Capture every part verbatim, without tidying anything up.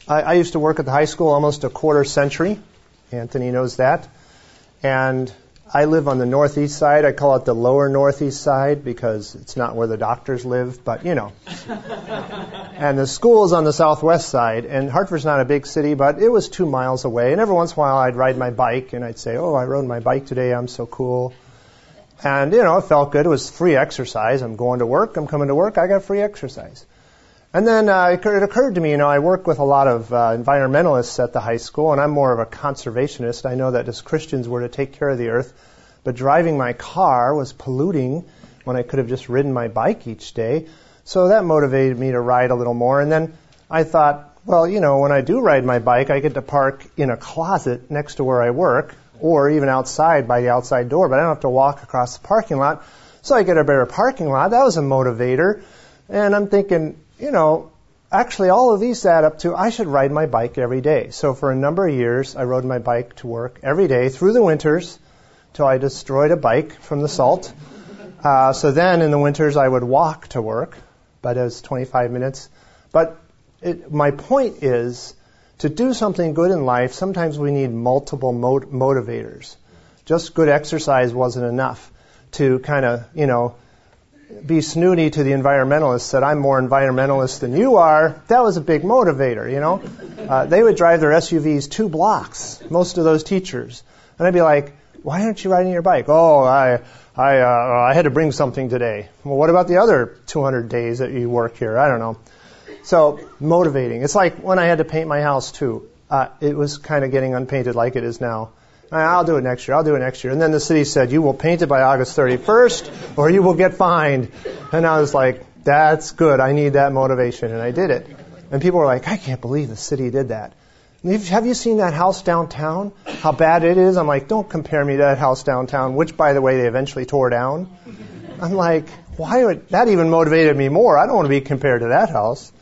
I, I used to work at the high school almost a quarter century. Anthony knows that. And I live on the northeast side. I call it the lower northeast side because it's not where the doctors live, but you know. And the school is on the southwest side. And Hartford's not a big city, but it was two miles away. And every once in a while I'd ride my bike and I'd say, oh, I rode my bike today. I'm so cool. And, you know, it felt good. It was free exercise. I'm going to work. I'm coming to work. I got free exercise. And then uh, it occurred to me, you know, I work with a lot of uh, environmentalists at the high school, and I'm more of a conservationist. I know that as Christians we're to take care of the earth, but driving my car was polluting when I could have just ridden my bike each day. So that motivated me to ride a little more. And then I thought, well, you know, when I do ride my bike, I get to park in a closet next to where I work, or even outside by the outside door, but I don't have to walk across the parking lot. So I get a better parking lot. That was a motivator. And I'm thinking, you know, actually all of these add up to I should ride my bike every day. So for a number of years, I rode my bike to work every day through the winters till I destroyed a bike from the salt. Uh, so then in the winters, I would walk to work, but it was twenty-five minutes. But it, my point is, to do something good in life, sometimes we need multiple mot- motivators. Just good exercise wasn't enough to kind of, you know, be snooty to the environmentalists that I'm more environmentalist than you are. That was a big motivator, you know. Uh, they would drive their S U Vs two blocks, most of those teachers. And I'd be like, why aren't you riding your bike? Oh, I I, uh, I had to bring something today. Well, what about the other two hundred days that you work here? I don't know. So, motivating. It's like when I had to paint my house, too. Uh, it was kind of getting unpainted like it is now. I'll do it next year. I'll do it next year. And then the city said, you will paint it by August thirty-first, or you will get fined. And I was like, that's good. I need that motivation. And I did it. And people were like, I can't believe the city did that. Have you seen that house downtown? How bad it is? I'm like, don't compare me to that house downtown, which, by the way, they eventually tore down. I'm like, why would that even motivated me more? I don't want to be compared to that house.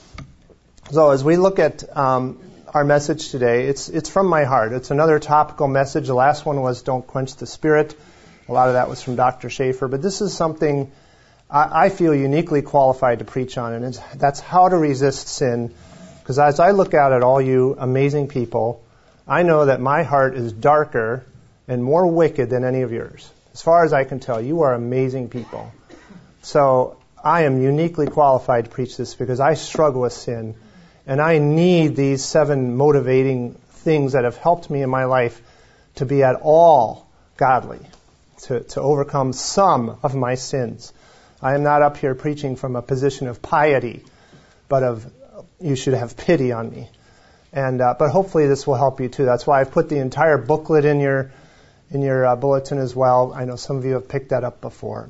So as we look at um, our message today, it's it's from my heart. It's another topical message. The last one was Don't Quench the Spirit. A lot of that was from Doctor Schaefer. But this is something I, I feel uniquely qualified to preach on, and it's, that's how to resist sin. Because as I look out at all you amazing people, I know that my heart is darker and more wicked than any of yours. As far as I can tell, you are amazing people. So I am uniquely qualified to preach this because I struggle with sin. And I need these seven motivating things that have helped me in my life to be at all godly, to, to overcome some of my sins. I am not up here preaching from a position of piety, but of you should have pity on me. And uh, but hopefully this will help you too. That's why I've put the entire booklet in your in your uh, bulletin as well. I know some of you have picked that up before.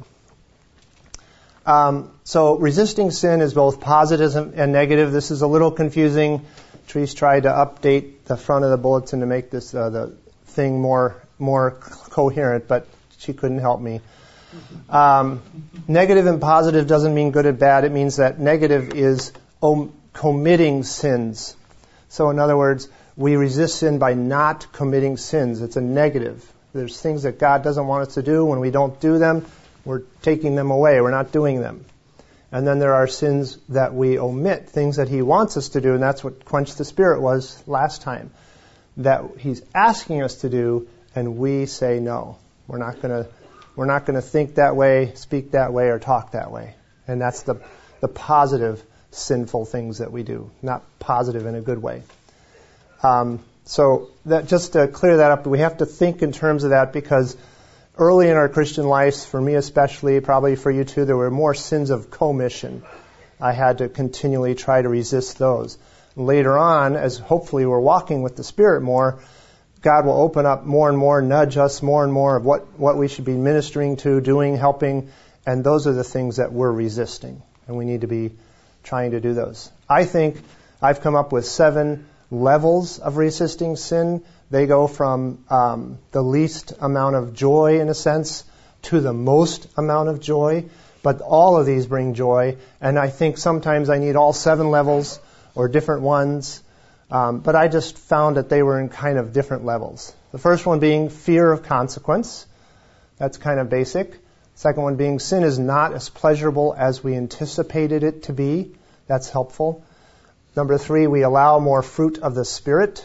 Um, so resisting sin is both positive and negative. This is a little confusing. Therese tried to update the front of the bulletin to make this uh, the thing more more coherent, but she couldn't help me. Um, negative and positive doesn't mean good and bad. It means that negative is om- committing sins. So in other words, we resist sin by not committing sins. It's a negative. There's things that God doesn't want us to do. When we don't do them, we're taking them away. We're not doing them. And then there are sins that we omit, things that He wants us to do, and that's what Quench the Spirit was last time. That He's asking us to do, and we say no. We're not going to we're not going to think that way, speak that way, or talk that way. And that's the the positive sinful things that we do, not positive in a good way. Um, so that just to clear that up, we have to think in terms of that because early in our Christian lives, for me especially, probably for you too, there were more sins of commission. I had to continually try to resist those. Later on, as hopefully we're walking with the Spirit more, God will open up more and more, nudge us more and more of what, what we should be ministering to, doing, helping, and those are the things that we're resisting. And we need to be trying to do those. I think I've come up with seven levels of resisting sin. They go from um, the least amount of joy, in a sense, to the most amount of joy. But all of these bring joy. And I think sometimes I need all seven levels or different ones. Um, but I just found that they were in kind of different levels. The first one being fear of consequence. That's kind of basic. Second one being sin is not as pleasurable as we anticipated it to be. That's helpful. Number three, we allow more fruit of the Spirit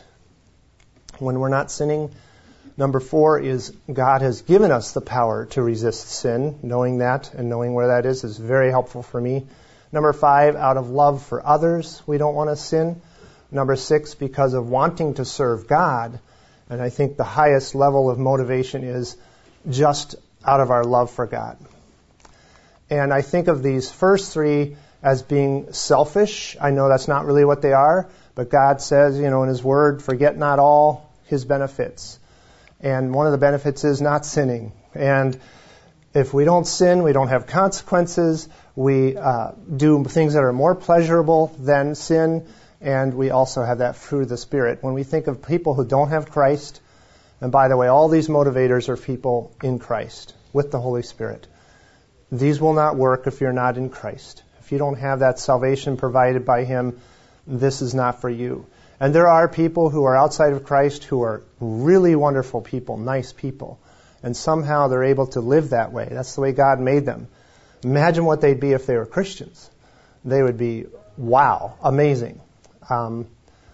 when we're not sinning. Number four is God has given us the power to resist sin. Knowing that and knowing where that is is very helpful for me. Number five, out of love for others, we don't want to sin. Number six, because of wanting to serve God. And I think the highest level of motivation is just out of our love for God. And I think of these first three as being selfish. I know that's not really what they are, but God says, you know, in His Word, forget not all His benefits. And one of the benefits is not sinning. And if we don't sin, we don't have consequences. We uh, do things that are more pleasurable than sin. And we also have that fruit of the Spirit. When we think of people who don't have Christ, and by the way, all these motivators are people in Christ with the Holy Spirit. These will not work if you're not in Christ. If you don't have that salvation provided by Him, this is not for you. And there are people who are outside of Christ who are really wonderful people, nice people. And somehow they're able to live that way. That's the way God made them. Imagine what they'd be if they were Christians. They would be, wow, amazing. Um,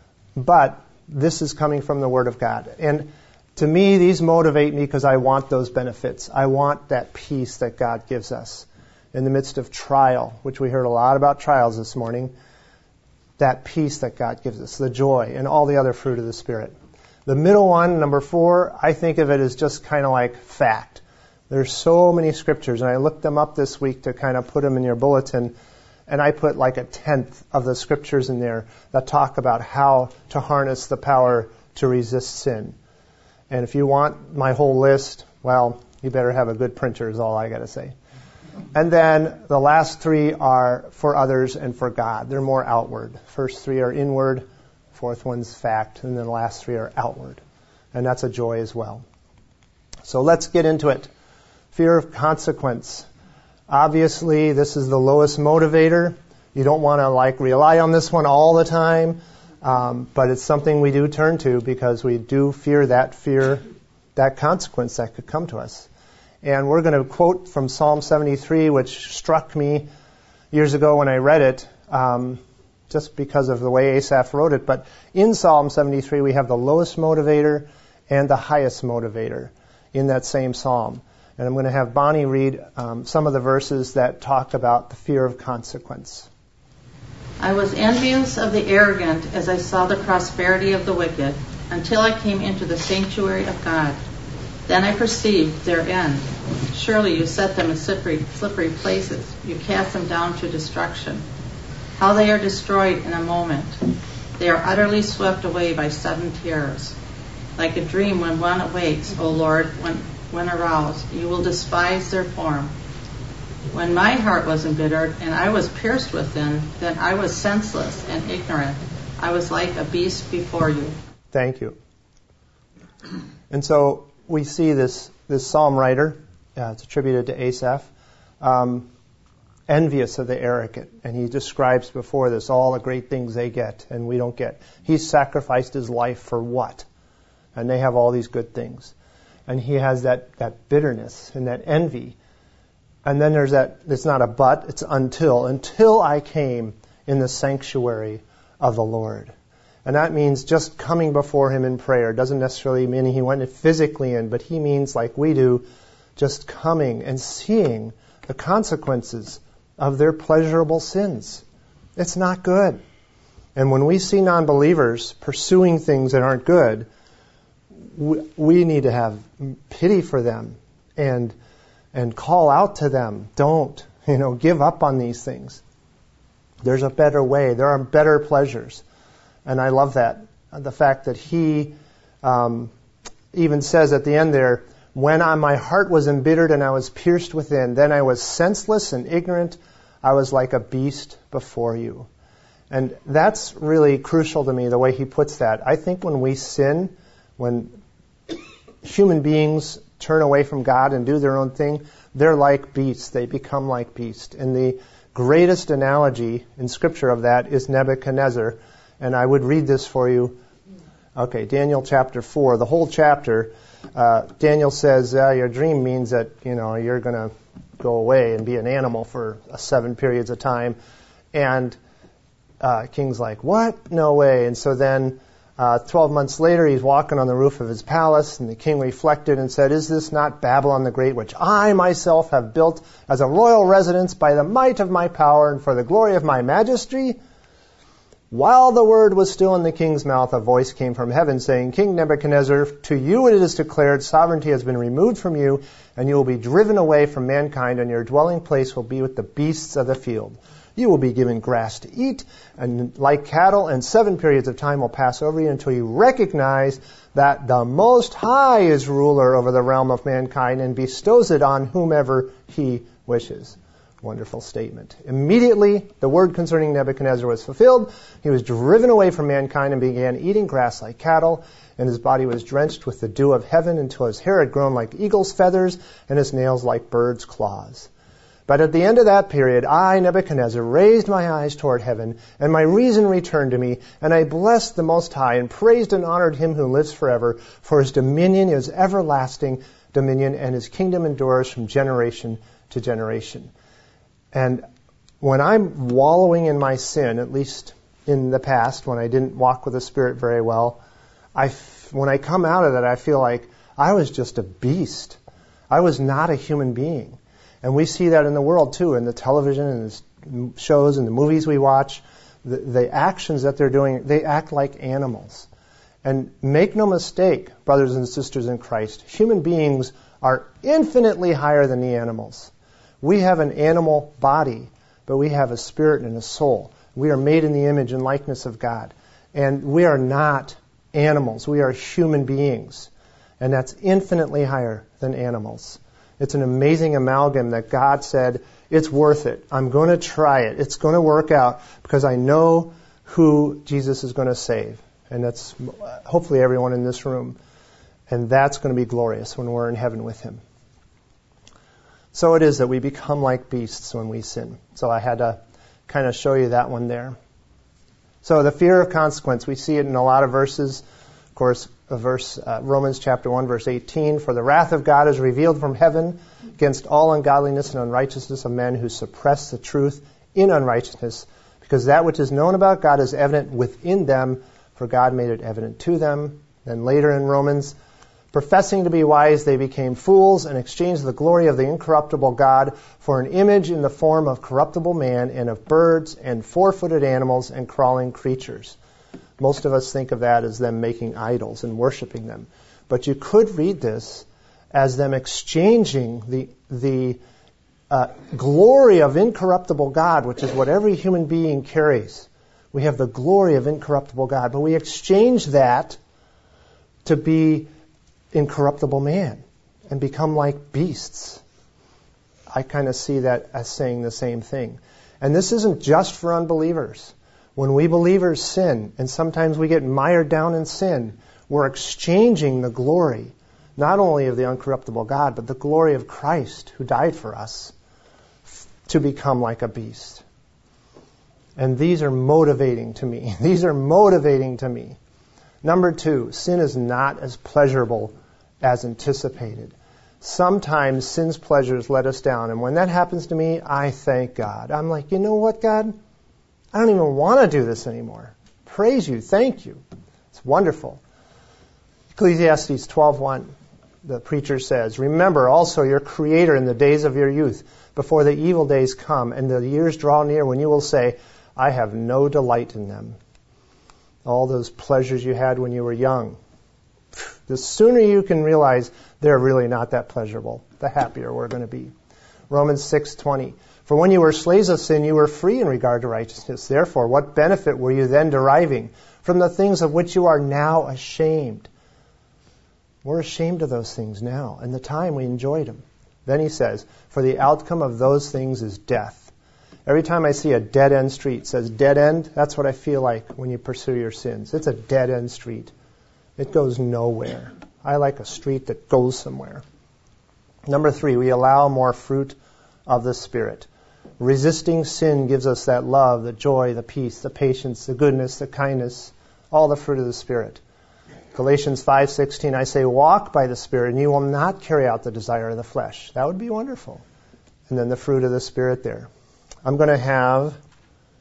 but this is coming from the Word of God. And to me, these motivate me because I want those benefits. I want that peace that God gives us in the midst of trial, which we heard a lot about trials this morning. That peace that God gives us, the joy, and all the other fruit of the Spirit. The middle one, number four, I think of it as just kind of like fact. There's so many scriptures, and I looked them up this week to kind of put them in your bulletin. And I put like a tenth of the scriptures in there that talk about how to harness the power to resist sin. And if you want my whole list, well, you better have a good printer is all I got to say. And then the last three are for others and for God. They're more outward. First three are inward, fourth one's fact, and then the last three are outward. And that's a joy as well. So let's get into it. Fear of consequence. Obviously, this is the lowest motivator. You don't want to like rely on this one all the time, um, but it's something we do turn to because we do fear that fear, that consequence that could come to us. And we're going to quote from Psalm seventy-three, which struck me years ago when I read it, um, just because of the way Asaph wrote it. But in Psalm seventy-three, we have the lowest motivator and the highest motivator in that same psalm. And I'm going to have Bonnie read um, some of the verses that talk about the fear of consequence. I was envious of the arrogant as I saw the prosperity of the wicked, until I came into the sanctuary of God. Then I perceived their end. Surely you set them in slippery, slippery places. You cast them down to destruction. How they are destroyed in a moment. They are utterly swept away by sudden terrors. Like a dream when one awakes, O Lord, when When aroused, you will despise their form. When my heart was embittered and I was pierced within, then I was senseless and ignorant. I was like a beast before you. Thank you. And so we see this, this psalm writer, uh, it's attributed to Asaph, um, envious of the arrogant. And he describes before this all the great things they get and we don't get. He's sacrificed his life for what? And they have all these good things. And he has that, that bitterness and that envy. And then there's that, it's not a but, it's until. Until I came in the sanctuary of the Lord. And that means just coming before Him in prayer. It doesn't necessarily mean He went physically in, but He means, like we do, just coming and seeing the consequences of their pleasurable sins. It's not good. And when we see non-believers pursuing things that aren't good, we need to have pity for them and and call out to them. Don't, you know, give up on these things. There's a better way. There are better pleasures. And I love that. The fact that he um, even says at the end there, when I, my heart was embittered and I was pierced within, then I was senseless and ignorant. I was like a beast before you. And that's really crucial to me, the way he puts that. I think when we sin, when human beings turn away from God and do their own thing, they're like beasts. They become like beasts. And the greatest analogy in Scripture of that is Nebuchadnezzar. And I would read this for you. Okay, Daniel chapter four, the whole chapter. Uh, Daniel says, uh, your dream means that, you know, you're going to go away and be an animal for uh, seven periods of time. And uh, king's like, what? No way. And so then uh, twelve months later, he's walking on the roof of his palace, and the king reflected and said, is this not Babylon the Great, which I myself have built as a royal residence by the might of my power and for the glory of my majesty? While the word was still in the king's mouth, a voice came from heaven saying, King Nebuchadnezzar, to you it is declared, sovereignty has been removed from you, and you will be driven away from mankind, and your dwelling place will be with the beasts of the field. You will be given grass to eat, and like cattle, and seven periods of time will pass over you until you recognize that the Most High is ruler over the realm of mankind and bestows it on whomever he wishes. Wonderful statement. Immediately, the word concerning Nebuchadnezzar was fulfilled. He was driven away from mankind and began eating grass like cattle, and his body was drenched with the dew of heaven until his hair had grown like eagle's feathers and his nails like bird's claws. But at the end of that period, I, Nebuchadnezzar, raised my eyes toward heaven, and my reason returned to me, and I blessed the Most High and praised and honored him who lives forever, for his dominion is everlasting dominion, and his kingdom endures from generation to generation. And when I'm wallowing in my sin, at least in the past, when I didn't walk with the Spirit very well, I, when I come out of that, I feel like I was just a beast. I was not a human being. And we see that in the world, too, in the television and the shows and the movies we watch. The, the actions that they're doing, they act like animals. And make no mistake, brothers and sisters in Christ, human beings are infinitely higher than the animals. We have an animal body, but we have a spirit and a soul. We are made in the image and likeness of God. And we are not animals. We are human beings. And that's infinitely higher than animals. It's an amazing amalgam that God said, it's worth it. I'm going to try it. It's going to work out because I know who Jesus is going to save. And that's hopefully everyone in this room. And that's going to be glorious when we're in heaven with him. So it is that we become like beasts when we sin. So I had to kind of show you that one there. So the fear of consequence, we see it in a lot of verses. Of course, a verse, uh, Romans chapter one, verse eighteen, for the wrath of God is revealed from heaven against all ungodliness and unrighteousness of men who suppress the truth in unrighteousness, because that which is known about God is evident within them, for God made it evident to them. Then later in Romans, professing to be wise, they became fools and exchanged the glory of the incorruptible God for an image in the form of corruptible man and of birds and four-footed animals and crawling creatures. Most of us think of that as them making idols and worshiping them. But you could read this as them exchanging the, the uh, glory of incorruptible God, which is what every human being carries. We have the glory of incorruptible God, but we exchange that to be incorruptible man and become like beasts. I kind of see that as saying the same thing. And this isn't just for unbelievers. When we believers sin, and sometimes we get mired down in sin, we're exchanging the glory, not only of the uncorruptible God, but the glory of Christ who died for us, to become like a beast. And these are motivating to me. These are motivating to me. Number two, sin is not as pleasurable as anticipated. Sometimes sin's pleasures let us down. And when that happens to me, I thank God. I'm like, you know what, God? I don't even want to do this anymore. Praise you. Thank you. It's wonderful. Ecclesiastes twelve one, the preacher says, remember also your Creator in the days of your youth, before the evil days come and the years draw near when you will say, I have no delight in them. All those pleasures you had when you were young. The sooner you can realize they're really not that pleasurable, the happier we're going to be. Romans six twenty. For when you were slaves of sin, you were free in regard to righteousness. Therefore, what benefit were you then deriving from the things of which you are now ashamed? We're ashamed of those things now. In the time we enjoyed them. Then he says, for the outcome of those things is death. Every time I see a dead-end street, it says dead end, that's what I feel like when you pursue your sins. It's a dead-end street. It goes nowhere. I like a street that goes somewhere. Number three, we allow more fruit of the Spirit. Resisting sin gives us that love, the joy, the peace, the patience, the goodness, the kindness, all the fruit of the Spirit. Galatians five sixteen, I say, walk by the Spirit, and you will not carry out the desire of the flesh. That would be wonderful. And then the fruit of the Spirit there. I'm going to have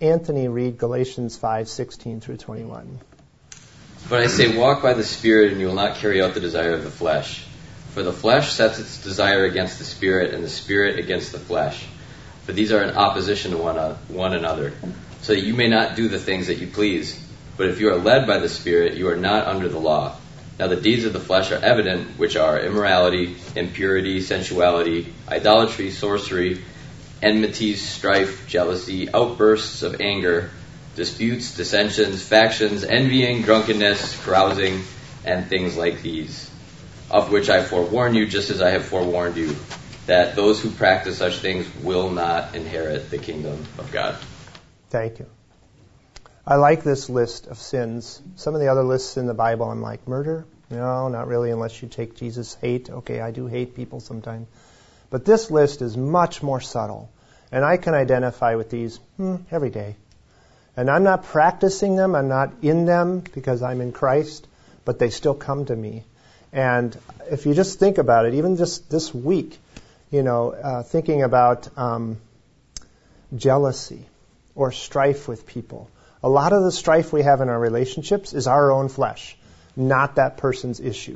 Anthony read Galatians five sixteen through twenty-one. But I say, walk by the Spirit, and you will not carry out the desire of the flesh. For the flesh sets its desire against the Spirit, and the Spirit against the flesh. For these are in opposition to one, uh, one another, so that you may not do the things that you please. But if you are led by the Spirit, you are not under the law. Now the deeds of the flesh are evident, which are immorality, impurity, sensuality, idolatry, sorcery, enmities, strife, jealousy, outbursts of anger, disputes, dissensions, factions, envying, drunkenness, carousing, and things like these, of which I forewarn you, just as I have forewarned you, that those who practice such things will not inherit the kingdom of God. Thank you. I like this list of sins. Some of the other lists in the Bible, I'm like, murder? No, not really, unless you take Jesus. Hate? Okay, I do hate people sometimes. But this list is much more subtle. And I can identify with these hmm, every day. And I'm not practicing them, I'm not in them because I'm in Christ, but they still come to me. And if you just think about it, even just this week, you know, uh, thinking about um, jealousy or strife with people. A lot of the strife we have in our relationships is our own flesh, not that person's issue.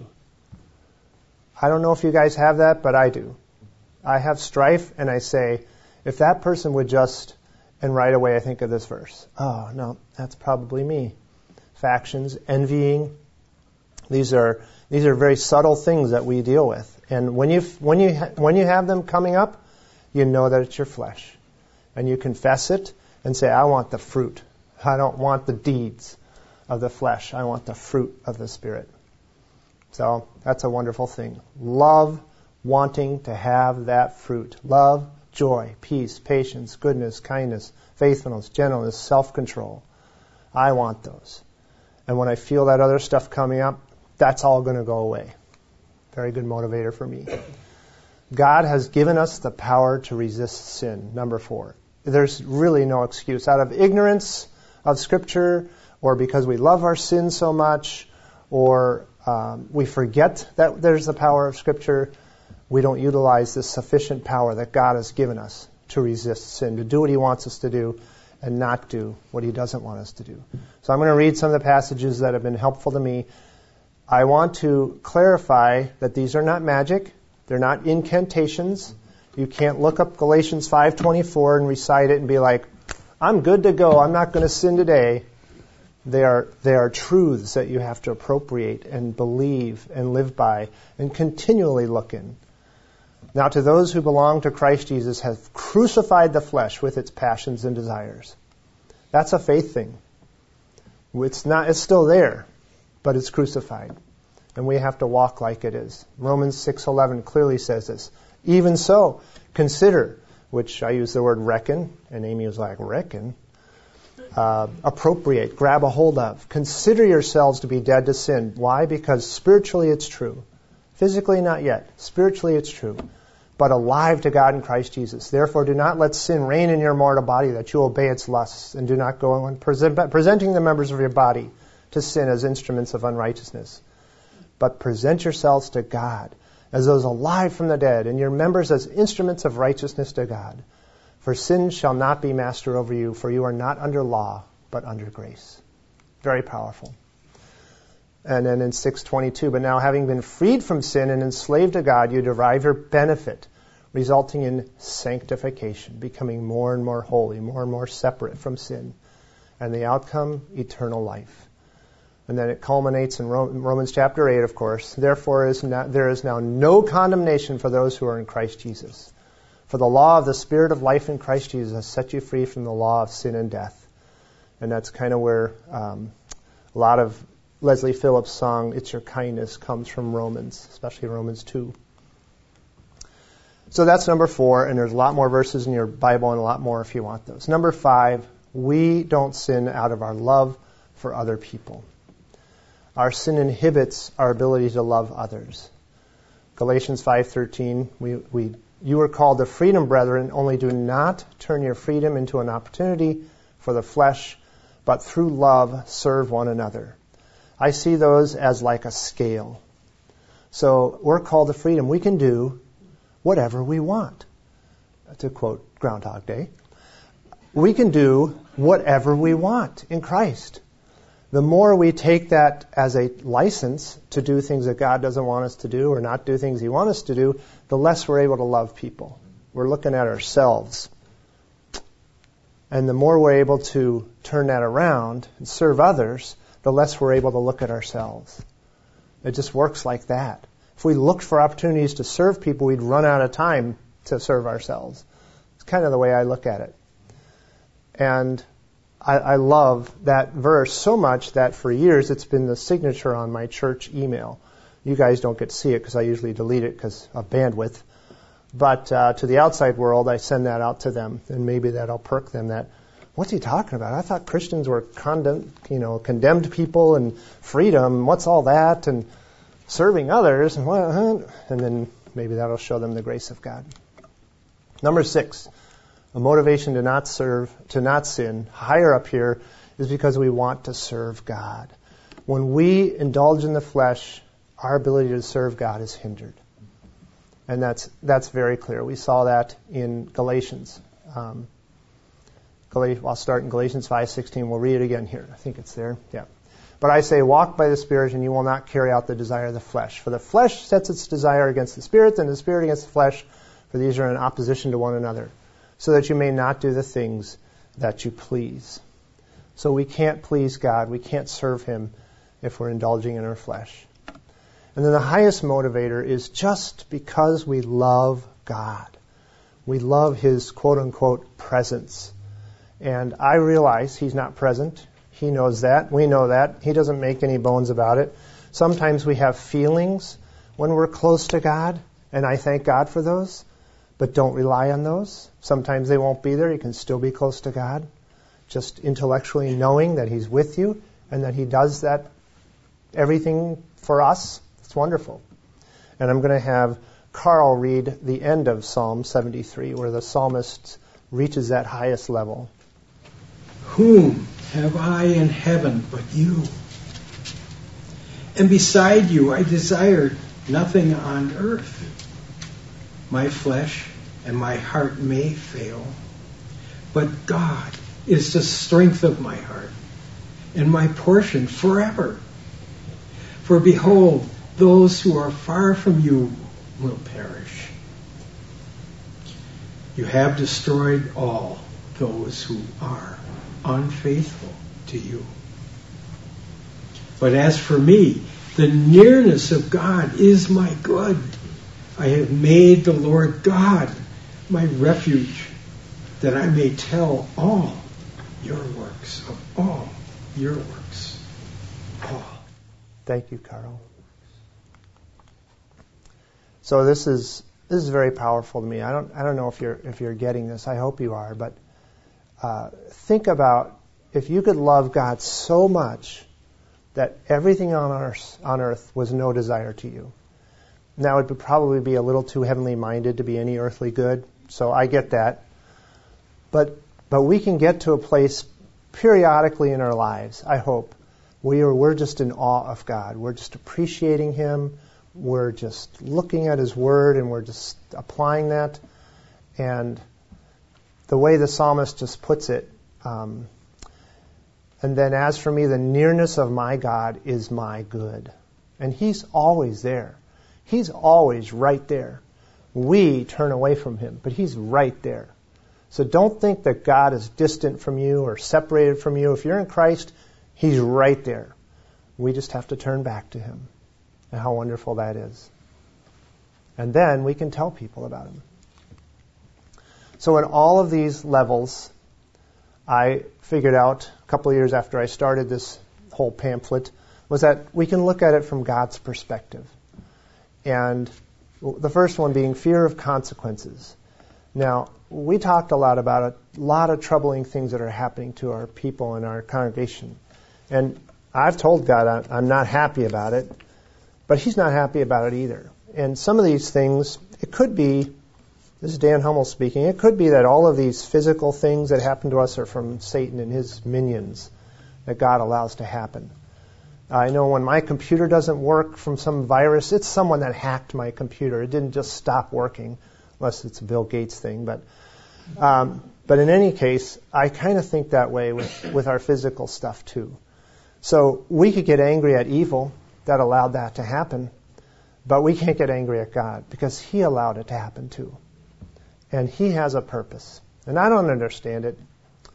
I don't know if you guys have that, but I do. I have strife, and I say, if that person would just, and right away I think of this verse. Oh, no, that's probably me. Factions, envying. These are these are very subtle things that we deal with. And when you when you when you have them coming up, you know that it's your flesh, and you confess it and say, I want the fruit. I don't want the deeds of the flesh. I want the fruit of the Spirit. So that's a wonderful thing. Love wanting to have that fruit. Love, joy, peace, patience, goodness, kindness, faithfulness, gentleness, self-control. I want those. And when I feel that other stuff coming up, that's all going to go away. Very good motivator for me. God has given us the power to resist sin. Number four. There's really no excuse. Out of ignorance of Scripture, or because we love our sin so much, or um, we forget that there's the power of Scripture, we don't utilize this sufficient power that God has given us to resist sin, to do what He wants us to do, and not do what He doesn't want us to do. So I'm going to read some of the passages that have been helpful to me. I want to clarify that these are not magic. They're not incantations. You can't look up Galatians five twenty-four and recite it and be like, I'm good to go. I'm not going to sin today. They are, they are truths that you have to appropriate and believe and live by and continually look in. Now, to those who belong to Christ Jesus have crucified the flesh with its passions and desires. That's a faith thing. It's not, it's still there, but it's crucified. And we have to walk like it is. Romans six eleven clearly says this. Even so, consider, which I use the word reckon, and Amy was like, reckon? Uh, appropriate, grab a hold of. Consider yourselves to be dead to sin. Why? Because spiritually it's true. Physically not yet. Spiritually it's true. But alive to God in Christ Jesus. Therefore do not let sin reign in your mortal body, that you obey its lusts, and do not go on present, presenting the members of your body to sin as instruments of unrighteousness. But present yourselves to God as those alive from the dead, and your members as instruments of righteousness to God. For sin shall not be master over you, for you are not under law, but under grace. Very powerful. And then in six twenty-two, but now having been freed from sin and enslaved to God, you derive your benefit, resulting in sanctification, becoming more and more holy, more and more separate from sin. And the outcome, eternal life. And then it culminates in Romans chapter eight, of course. Therefore is not, there is now no condemnation for those who are in Christ Jesus. For the law of the Spirit of life in Christ Jesus has set you free from the law of sin and death. And that's kind of where um, a lot of Leslie Phillips' song, It's Your Kindness, comes from Romans, especially Romans two. So that's number four, and there's a lot more verses in your Bible and a lot more if you want those. Number five, we don't sin out of our love for other people. Our sin inhibits our ability to love others. Galatians five thirteen, we, we, you are called to freedom, brethren, only do not turn your freedom into an opportunity for the flesh, but through love serve one another. I see those as like a scale. So we're called to freedom. We can do whatever we want. To quote Groundhog Day. We can do whatever we want in Christ. The more we take that as a license to do things that God doesn't want us to do or not do things He wants us to do, the less we're able to love people. We're looking at ourselves. And the more we're able to turn that around and serve others, the less we're able to look at ourselves. It just works like that. If we looked for opportunities to serve people, we'd run out of time to serve ourselves. It's kind of the way I look at it. And I, I love that verse so much that for years it's been the signature on my church email. You guys don't get to see it because I usually delete it because of bandwidth. But uh, to the outside world, I send that out to them, and maybe that'll perk them that, what's he talking about? I thought Christians were condemned, you know, condemned people and freedom. What's all that? And serving others. And, what, huh? And then maybe that'll show them the grace of God. Number six, a motivation to not serve, to not sin, higher up here, is because we want to serve God. When we indulge in the flesh, our ability to serve God is hindered. And that's that's very clear. We saw that in Galatians. Um, Gal- I'll start in Galatians five sixteen. We'll read it again here. I think it's there. Yeah. But I say, walk by the Spirit, and you will not carry out the desire of the flesh. For the flesh sets its desire against the Spirit, and the Spirit against the flesh, for these are in opposition to one another, so that you may not do the things that you please. So we can't please God. We can't serve Him if we're indulging in our flesh. And then the highest motivator is just because we love God. We love His quote-unquote presence. And I realize He's not present. He knows that. We know that. He doesn't make any bones about it. Sometimes we have feelings when we're close to God, and I thank God for those, but don't rely on those. Sometimes they won't be there. You can still be close to God, just intellectually knowing that He's with you and that He does that everything for us. It's wonderful. And I'm going to have Carl read the end of Psalm seventy-three, where the psalmist reaches that highest level. Whom have I in heaven but you? And beside you I desire nothing on earth. My flesh and my heart may fail, but God is the strength of my heart and my portion forever. For behold, those who are far from you will perish. You have destroyed all those who are unfaithful to you. But as for me, the nearness of God is my good. I have made the Lord God my refuge, that I may tell all your works, of all your works. All. Thank you, Carl. So this is this is very powerful to me. I don't I don't know if you're if you're getting this. I hope you are. But uh, think about if you could love God so much that everything on earth on earth was no desire to you. Now it would probably be a little too heavenly minded to be any earthly good. So I get that. But but we can get to a place periodically in our lives, I hope, where we're just in awe of God. We're just appreciating Him. We're just looking at His Word and we're just applying that. And the way the psalmist just puts it, um, and then as for me, the nearness of my God is my good. And He's always there. He's always right there. We turn away from Him, but He's right there. So don't think that God is distant from you or separated from you. If you're in Christ, He's right there. We just have to turn back to Him. And how wonderful that is. And then we can tell people about Him. So in all of these levels, I figured out a couple of years after I started this whole pamphlet, was that we can look at it from God's perspective. And the first one being fear of consequences. Now, we talked a lot about a lot of troubling things that are happening to our people in our congregation. And I've told God I'm not happy about it, but He's not happy about it either. And some of these things, it could be, this is Dan Hummel speaking, it could be that all of these physical things that happen to us are from Satan and his minions that God allows to happen. I know when my computer doesn't work from some virus, it's someone that hacked my computer. It didn't just stop working, unless it's a Bill Gates thing. But um, But in any case, I kind of think that way with, with our physical stuff too. So we could get angry at evil that allowed that to happen, but we can't get angry at God because He allowed it to happen too. And He has a purpose. And I don't understand it.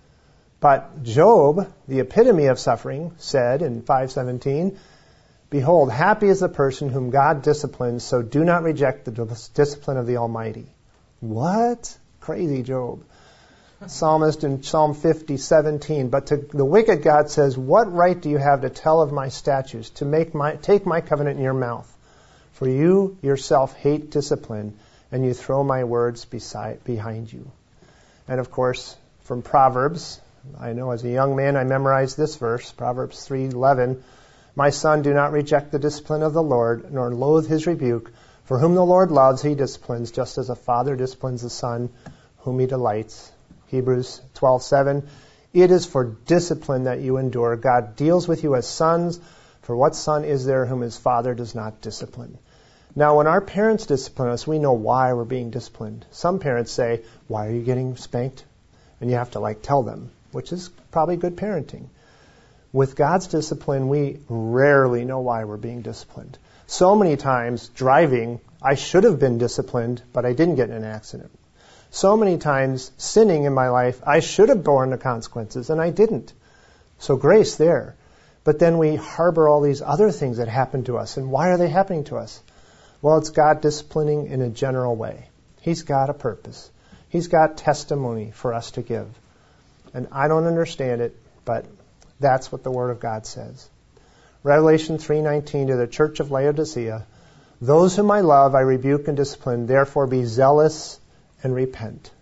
But Job, the epitome of suffering, said in five seventeen, "Behold, happy is the person whom God disciplines, so do not reject the discipline of the Almighty." What? Crazy Job. Psalmist in Psalm fifty seventeen, "But to the wicked God says, what right do you have to tell of my statutes, to make my take my covenant in your mouth? For you yourself hate discipline, and you throw my words beside, behind you." And of course, from Proverbs, I know as a young man I memorized this verse, Proverbs three eleven, "My son, do not reject the discipline of the Lord, nor loathe His rebuke. For whom the Lord loves, He disciplines, just as a father disciplines the son whom He delights." Hebrews twelve seven, "It is for discipline that you endure. God deals with you as sons. For what son is there whom his father does not discipline?" Now, when our parents discipline us, we know why we're being disciplined. Some parents say, "Why are you getting spanked?" And you have to like tell them, which is probably good parenting. With God's discipline, we rarely know why we're being disciplined. So many times, driving, I should have been disciplined, but I didn't get in an accident. So many times, sinning in my life, I should have borne the consequences, and I didn't. So grace there. But then we harbor all these other things that happen to us. And why are they happening to us? Well, it's God disciplining in a general way. He's got a purpose. He's got testimony for us to give. And I don't understand it, but that's what the Word of God says. Revelation three nineteen, "To the church of Laodicea, those whom I love I rebuke and discipline, therefore be zealous and repent."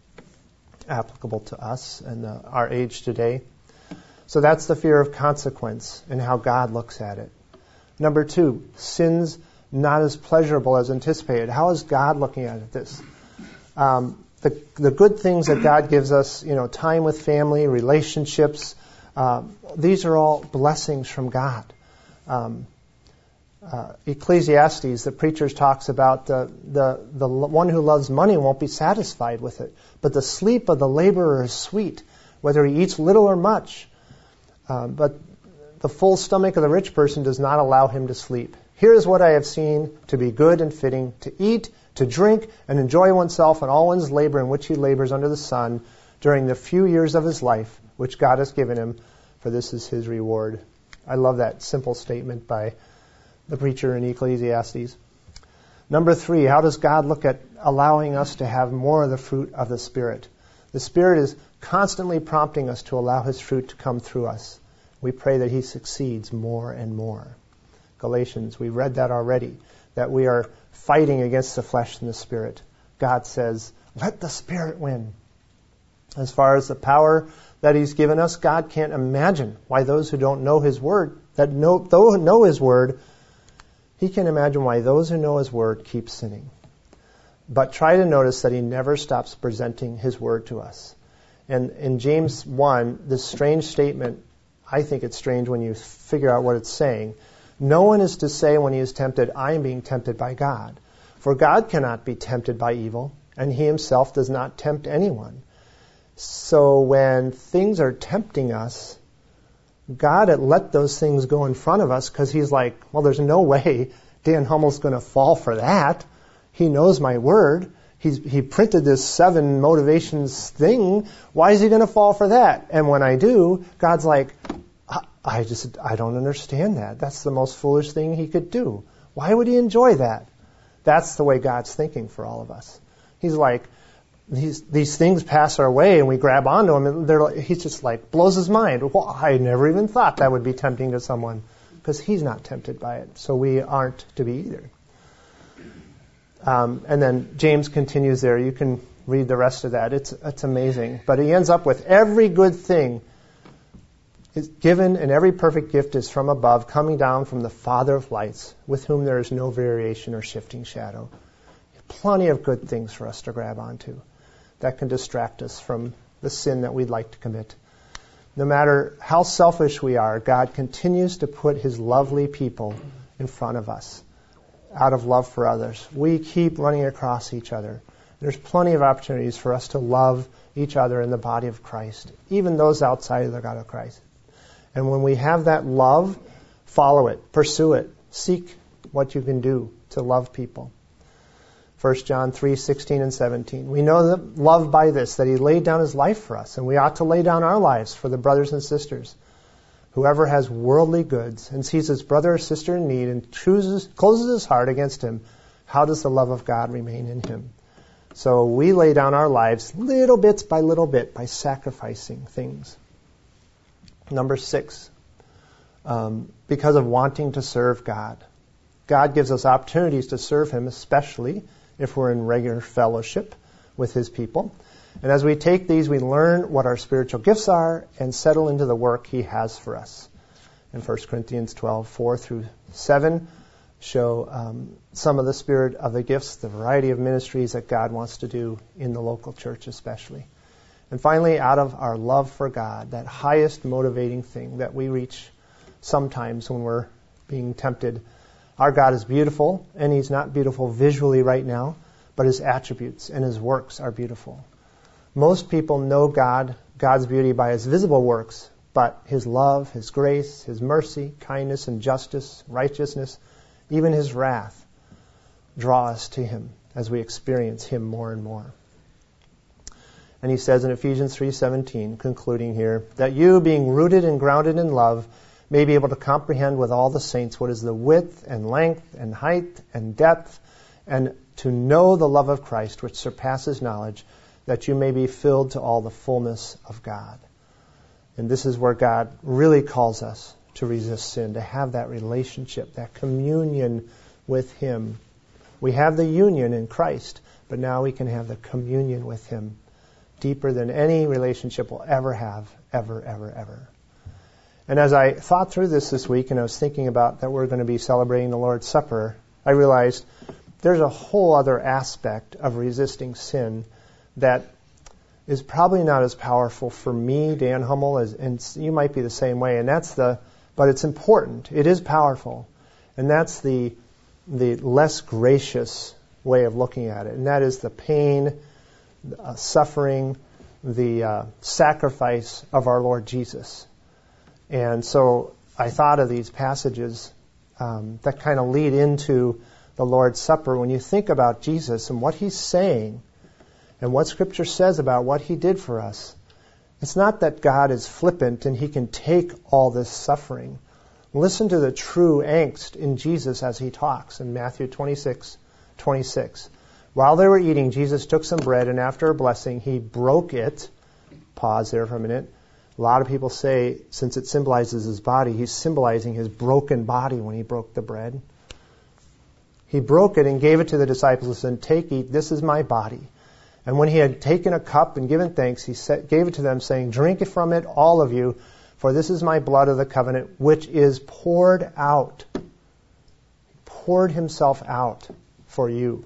Applicable to us and uh, our age today. So that's the fear of consequence and how God looks at it. Number two, sins not as pleasurable as anticipated. How is God looking at this? Um, the, the good things that God gives us, you know, time with family, relationships, um, these are all blessings from God. Um, Uh, Ecclesiastes, the preacher talks about the, the the one who loves money won't be satisfied with it, but the sleep of the laborer is sweet, whether he eats little or much. Uh, but the full stomach of the rich person does not allow him to sleep. Here is what I have seen to be good and fitting, to eat, to drink, and enjoy oneself and all one's labor in which he labors under the sun during the few years of his life, which God has given him, for this is his reward. I love that simple statement by the preacher in Ecclesiastes. Number three, how does God look at allowing us to have more of the fruit of the Spirit? The Spirit is constantly prompting us to allow His fruit to come through us. We pray that He succeeds more and more. Galatians, we read that already, that we are fighting against the flesh and the Spirit. God says, let the Spirit win. As far as the power that He's given us, God can't imagine why those who don't know His Word, that know, though know His Word, He can imagine why those who know His Word keep sinning. But try to notice that He never stops presenting His Word to us. And in James one, this strange statement, I think it's strange when you figure out what it's saying. No one is to say when he is tempted, I am being tempted by God. For God cannot be tempted by evil, and He Himself does not tempt anyone. So when things are tempting us, God had let those things go in front of us because He's like, well, there's no way Dan Hummel's going to fall for that. He knows my Word. He's, he printed this seven motivations thing. Why is he going to fall for that? And when I do, God's like, I, I just, I don't understand that. That's the most foolish thing He could do. Why would He enjoy that? That's the way God's thinking for all of us. He's like, These these things pass our way and we grab onto them and they're like, He's just like, blows His mind. Well, I never even thought that would be tempting to someone because He's not tempted by it. So we aren't to be either. Um, and then James continues there. You can read the rest of that. It's it's amazing. But he ends up with every good thing is given and every perfect gift is from above, coming down from the Father of lights, with whom there is no variation or shifting shadow. Plenty of good things for us to grab onto that can distract us from the sin that we'd like to commit. No matter how selfish we are, God continues to put His lovely people in front of us out of love for others. We keep running across each other. There's plenty of opportunities for us to love each other in the body of Christ, even those outside of the God of Christ. And when we have that love, follow it, pursue it, seek what you can do to love people. First John three sixteen and seventeen. We know that love by this, that he laid down his life for us, and we ought to lay down our lives for the brothers and sisters. Whoever has worldly goods and sees his brother or sister in need and chooses, closes his heart against him, how does the love of God remain in him? So we lay down our lives little bits by little bit by sacrificing things. Number six, um, because of wanting to serve God. God gives us opportunities to serve him, especially if we're in regular fellowship with his people. And as we take these, we learn what our spiritual gifts are and settle into the work he has for us. In First Corinthians twelve, four through seven, show um, some of the spirit of the gifts, the variety of ministries that God wants to do in the local church especially. And finally, out of our love for God, that highest motivating thing that we reach sometimes when we're being tempted. Our God is beautiful, and he's not beautiful visually right now, but his attributes and his works are beautiful. Most people know God, God's beauty by his visible works, but his love, his grace, his mercy, kindness and justice, righteousness, even his wrath, draw us to him as we experience him more and more. And he says in Ephesians three seventeen, concluding here, that you, being rooted and grounded in love, may be able to comprehend with all the saints what is the width and length and height and depth, and to know the love of Christ, which surpasses knowledge, that you may be filled to all the fullness of God. And this is where God really calls us to resist sin, to have that relationship, that communion with him. We have the union in Christ, but now we can have the communion with him, deeper than any relationship will ever have, ever, ever, ever. And as I thought through this this week, and I was thinking about that we're going to be celebrating the Lord's Supper, I realized there's a whole other aspect of resisting sin that is probably not as powerful for me, Dan Hummel, as, and you might be the same way. And that's the, but it's important. It is powerful, and that's the the less gracious way of looking at it, and that is the pain, uh, suffering, the uh, sacrifice of our Lord Jesus. And so I thought of these passages um, that kind of lead into the Lord's Supper. When you think about Jesus and what he's saying and what Scripture says about what he did for us, it's not that God is flippant and he can take all this suffering. Listen to the true angst in Jesus as he talks in Matthew twenty-six twenty-six. While they were eating, Jesus took some bread, and after a blessing, he broke it. Pause there for a minute. A lot of people say, since it symbolizes his body, he's symbolizing his broken body when he broke the bread. He broke it and gave it to the disciples and said, "Take, eat, this is my body." And when he had taken a cup and given thanks, he set, gave it to them, saying, "Drink from it, all of you, for this is my blood of the covenant, which is poured out." He poured himself out for you,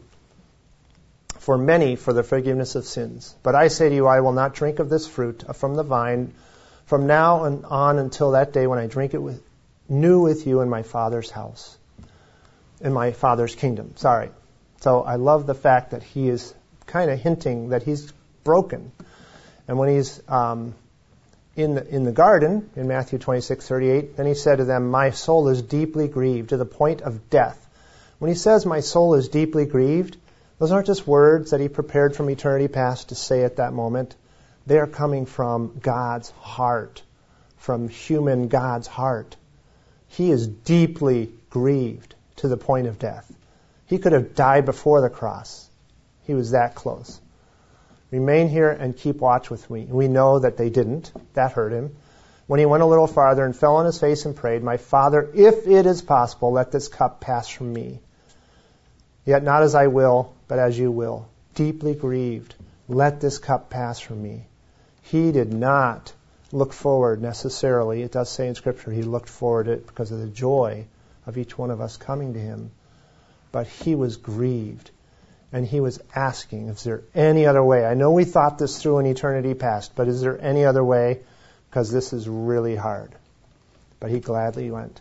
for many, for the forgiveness of sins. But I say to you, I will not drink of this fruit from the vine from now and on until that day when I drink it with, new with you in my Father's house, in my Father's kingdom. Sorry. So I love the fact that he is kind of hinting that he's broken. And when he's um, in the, in the garden, in Matthew twenty-six thirty-eight, then he said to them, "My soul is deeply grieved to the point of death." When he says, "My soul is deeply grieved," those aren't just words that he prepared from eternity past to say at that moment. They are coming from God's heart, from human God's heart. He is deeply grieved to the point of death. He could have died before the cross. He was that close. "Remain here and keep watch with me." We know that they didn't. That hurt him. When he went a little farther and fell on his face and prayed, "My Father, if it is possible, let this cup pass from me. Yet not as I will, but as you will." Deeply grieved. Let this cup pass from me. He did not look forward necessarily. It does say in Scripture he looked forward to it because of the joy of each one of us coming to him. But he was grieved. And he was asking, is there any other way? I know we thought this through in eternity past, but is there any other way? Because this is really hard. But he gladly went.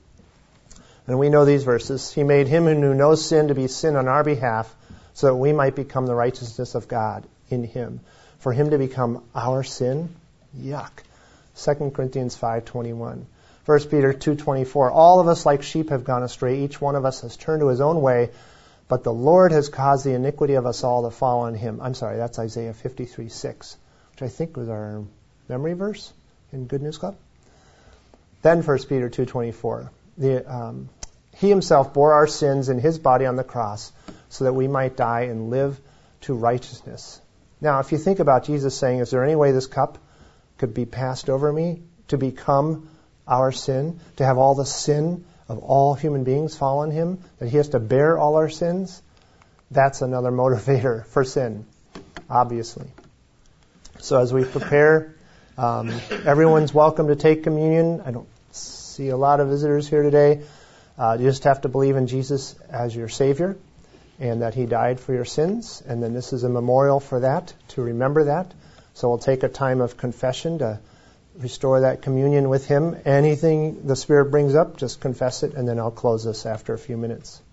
And we know these verses. He made him who knew no sin to be sin on our behalf, so that we might become the righteousness of God in him. for him to become our sin? Yuck. Second Corinthians five twenty-one. First Peter two twenty-four. All of us like sheep have gone astray. Each one of us has turned to his own way, but the Lord has caused the iniquity of us all to fall on him. I'm sorry, that's Isaiah fifty-three six, which I think was our memory verse in Good News Club. Then First Peter two twenty-four. The, um, he himself bore our sins in his body on the cross so that we might die and live to righteousness. Now, if you think about Jesus saying, is there any way this cup could be passed over me to become our sin, to have all the sin of all human beings fall on him, that he has to bear all our sins? That's another motivator for sin, obviously. So as we prepare, um, everyone's welcome to take communion. I don't see a lot of visitors here today. Uh, you just have to believe in Jesus as your Savior and that he died for your sins. And then this is a memorial for that, to remember that. So we'll take a time of confession to restore that communion with him. Anything the Spirit brings up, just confess it, and then I'll close this after a few minutes.